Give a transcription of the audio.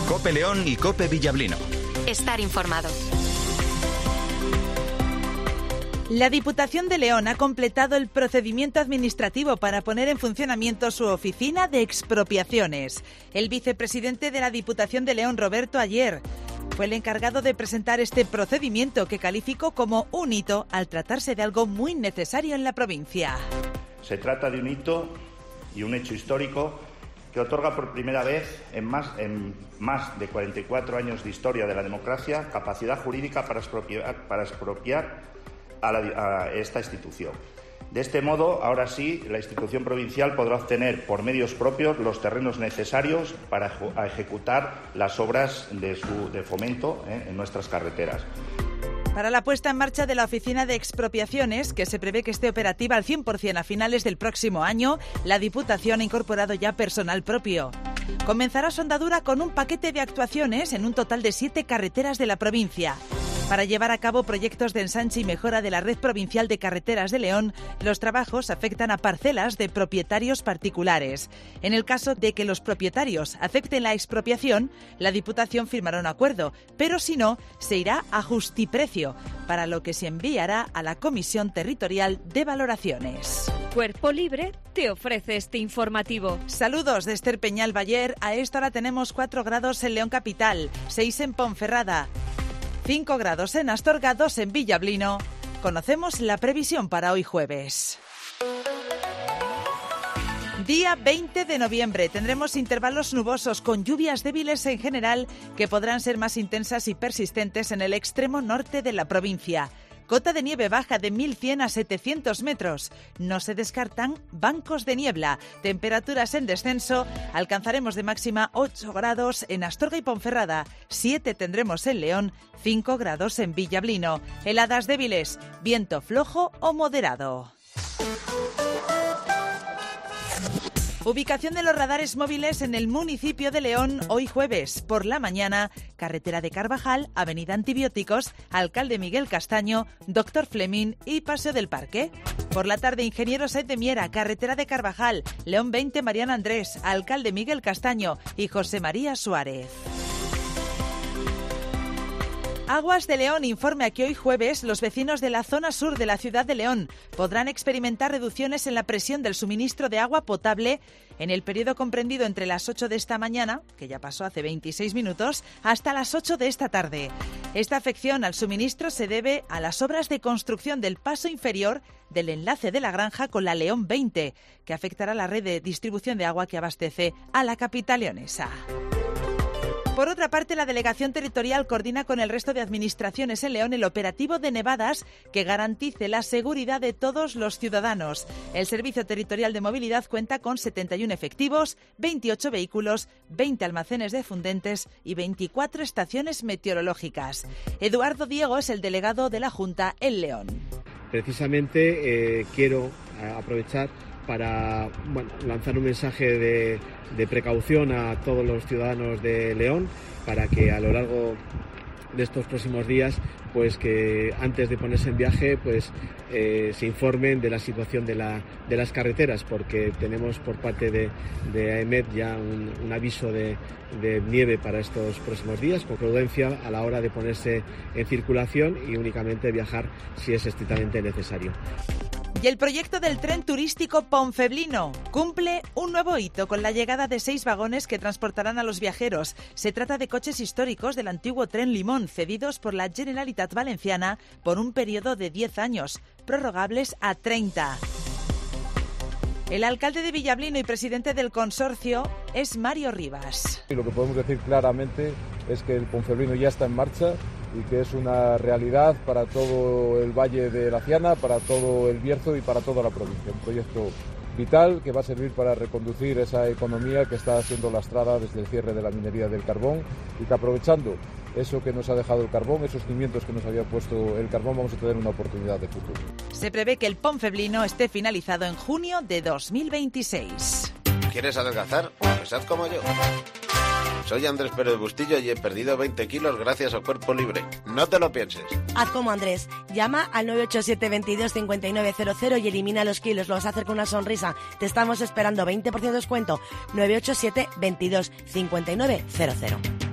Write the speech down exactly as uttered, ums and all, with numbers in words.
COPE León y COPE Villablino. Estar informado. La Diputación de León ha completado el procedimiento administrativo para poner en funcionamiento su oficina de expropiaciones. El vicepresidente de la Diputación de León, Roberto Aller, fue el encargado de presentar este procedimiento que calificó como un hito al tratarse de algo muy necesario en la provincia. Se trata de un hito y un hecho histórico que otorga por primera vez en más, en más de cuarenta y cuatro años de historia de la democracia capacidad jurídica para expropiar, para expropiar a, la, a esta institución. De este modo, ahora sí, la institución provincial podrá obtener por medios propios los terrenos necesarios para a ejecutar las obras de, su, de fomento eh, en nuestras carreteras. Para la puesta en marcha de la Oficina de Expropiaciones, que se prevé que esté operativa al cien por cien a finales del próximo año, la Diputación ha incorporado ya personal propio. Comenzará su andadura con un paquete de actuaciones en un total de siete carreteras de la provincia. Para llevar a cabo proyectos de ensanche y mejora de la red provincial de carreteras de León, los trabajos afectan a parcelas de propietarios particulares. En el caso de que los propietarios acepten la expropiación, la Diputación firmará un acuerdo, pero si no, se irá a justiprecio, para lo que se enviará a la Comisión Territorial de Valoraciones. Cuerpo Libre te ofrece este informativo. Saludos de Esther Peñal Baller. A esta hora tenemos cuatro grados en León Capital, seis en Ponferrada, cinco grados en Astorga, dos en Villablino. Conocemos la previsión para hoy jueves. Día veinte de noviembre. Tendremos intervalos nubosos con lluvias débiles en general que podrán ser más intensas y persistentes en el extremo norte de la provincia. Cota de nieve baja de mil cien a setecientos metros. No se descartan bancos de niebla. Temperaturas en descenso. Alcanzaremos de máxima ocho grados en Astorga y Ponferrada. siete tendremos en León. cinco grados en Villablino. Heladas débiles. Viento flojo o moderado. Ubicación de los radares móviles en el municipio de León hoy jueves. Por la mañana, carretera de Carvajal, avenida Antibióticos, alcalde Miguel Castaño, doctor Fleming y Paseo del Parque. Por la tarde, ingeniero Saez de Miera, carretera de Carvajal, León veinte, Mariana Andrés, alcalde Miguel Castaño y José María Suárez. Aguas de León informa que hoy jueves los vecinos de la zona sur de la ciudad de León podrán experimentar reducciones en la presión del suministro de agua potable en el periodo comprendido entre las ocho de esta mañana, que ya pasó hace veintiséis minutos, hasta las ocho de esta tarde. Esta afección al suministro se debe a las obras de construcción del paso inferior del enlace de la Granja con la León veinte, que afectará la red de distribución de agua que abastece a la capital leonesa. Por otra parte, la Delegación Territorial coordina con el resto de administraciones en León el operativo de nevadas que garantice la seguridad de todos los ciudadanos. El Servicio Territorial de Movilidad cuenta con setenta y uno efectivos, veintiocho vehículos, veinte almacenes de fundentes y veinticuatro estaciones meteorológicas. Eduardo Diego es el delegado de la Junta en León. Precisamente eh, quiero aprovechar para bueno, lanzar un mensaje de, de precaución a todos los ciudadanos de León para que a lo largo de estos próximos días, pues que antes de ponerse en viaje, pues eh, se informen de la situación de, la, de las carreteras, porque tenemos por parte de, de AEMET ya un, un aviso de, de nieve para estos próximos días, con prudencia a la hora de ponerse en circulación y únicamente viajar si es estrictamente necesario. Y el proyecto del tren turístico Ponfeblino cumple un nuevo hito con la llegada de seis vagones que transportarán a los viajeros. Se trata de coches históricos del antiguo tren Limón, cedidos por la Generalitat Valenciana por un periodo de diez años, prorrogables a treinta. El alcalde de Villablino y presidente del consorcio es Mario Rivas. Lo que podemos decir claramente es que el Ponfeblino ya está en marcha y que es una realidad para todo el Valle de la Ciana, para todo el Bierzo y para toda la provincia. Un proyecto vital que va a servir para reconducir esa economía que está siendo lastrada desde el cierre de la minería del carbón y que, aprovechando eso que nos ha dejado el carbón, esos cimientos que nos había puesto el carbón, vamos a tener una oportunidad de futuro. Se prevé que el Ponfeblino esté finalizado en junio de dos mil veintiséis. ¿Quieres adelgazar? Pues haz como yo. Soy Andrés Pérez Bustillo y he perdido veinte kilos gracias a Cuerpo Libre. No te lo pienses. Haz como Andrés. Llama al nueve ocho siete, veintidós, cincuenta y nueve cero cero y elimina los kilos. Lo vas a hacer con una sonrisa. Te estamos esperando. veinte por ciento de descuento. nueve ocho siete, veintidós, cincuenta y nueve cero cero.